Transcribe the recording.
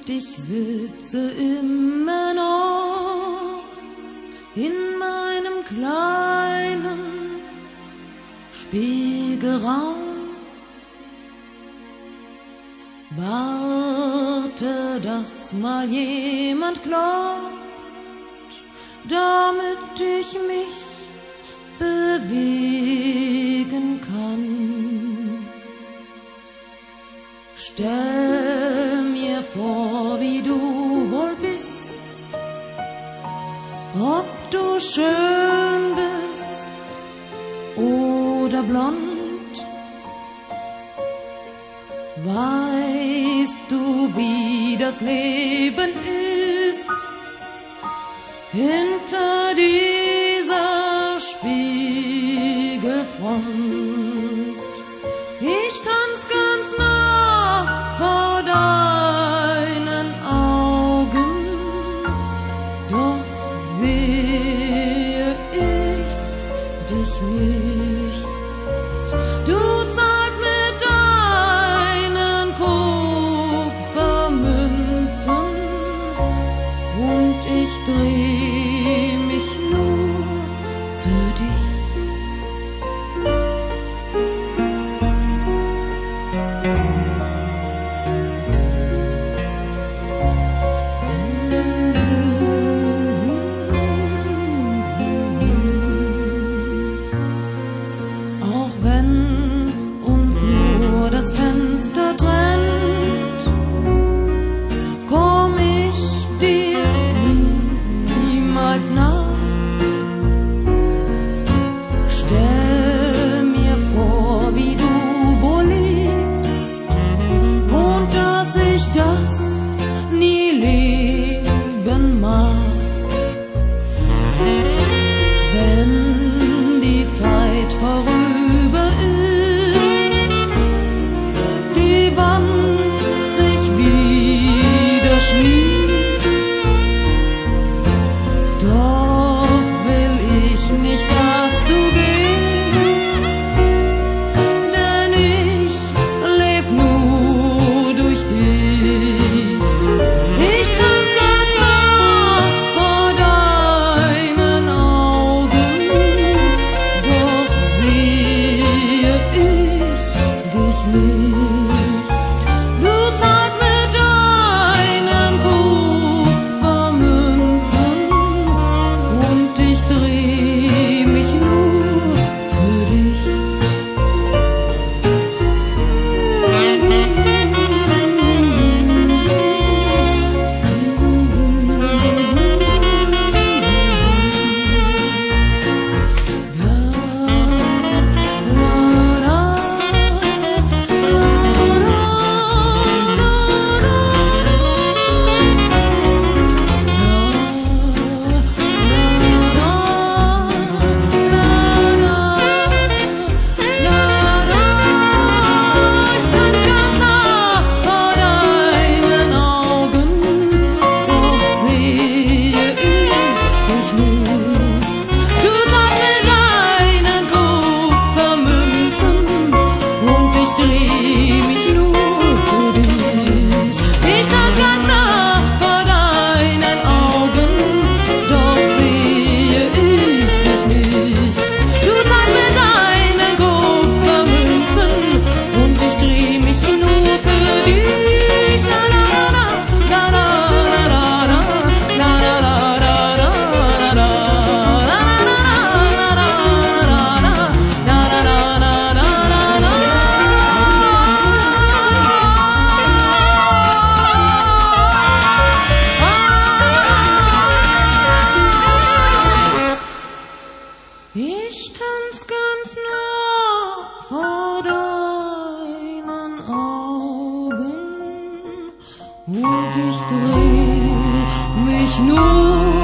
und ich sitze immer noch in meinem kleinen Spiegelraum. Warte, dass mal jemand klopft, damit ich mich bewegen kann. Stell mir vor, wie du wohl bist, ob du schön bist oder blond. Weißt du, wie das Leben ist hinter dieser Spiegelfront? Ich tanz ganz nah vor deinen Augen, doch sehe ich dich nicht. Du zahlst mit deinen Kupfermünzen und ich dreh mich nur für dich. Auch wenn uns nur das Fenster trennt, komm ich dir niemals nah. Stell mir vor, wie du wohl lebst und dass ich das nie leben mag. Wenn die Zeit vorüber ist, die Wand sich wieder schließt, doch will ich nicht, dass du gehst, denn ich leb nur durch dich. Ich tanz ganz nah vor deinen Augen, doch sehe ich dich nicht. Du zahlst mit deinen Kupfermünzen und ich dreh mich nur für dich. Ich tanz ganz nah vor deinen Augen und ich dreh mich nur